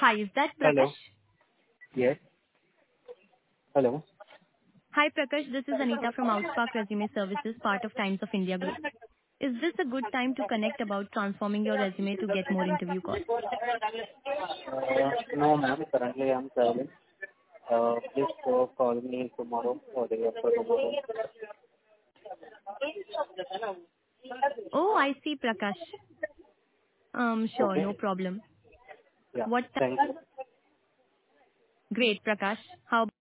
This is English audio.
Hi, is that Prakash? Hello. Yes. Hello. Hi, Prakash. This is Anita from Outspark Resume Services, part of Times of India Group. Is this a good time to connect about transforming your resume to get more interview calls? No, ma'am. Currently, I'm traveling. Please call me tomorrow or day after tomorrow. Oh, I see, Prakash. Sure, Okay. no problem. Yeah. What? Thank you. Great, Prakash. How